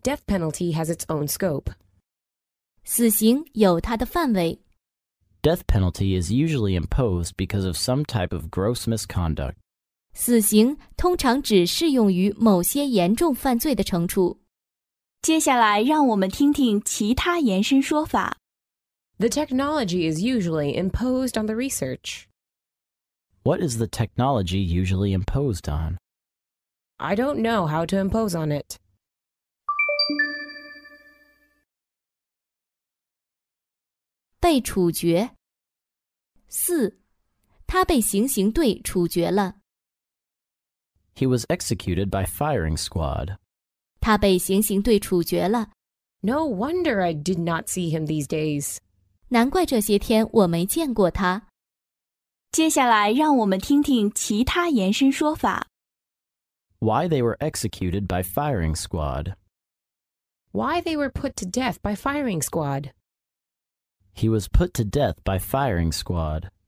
death penalty has its own scope. 死刑有它的范围。 Death penalty is usually imposed because of some type of gross misconduct. 死刑通常只适用于某些严重犯罪的惩处。 接下来让我们听听其他延伸说法。 The technology is usually imposed on the research. What is the technology usually imposed on? I don't know how to impose on it. 被处决。4. 他被行刑队处决了。 He was executed by firing squad. 他被行刑队处决了。 No wonder I did not see him these days. 难怪这些天我没见过他。 接下来让我们听听其他延伸说法。 Why they were executed by firing squad. Why they were put to death by firing squad. He was put to death by firing squad.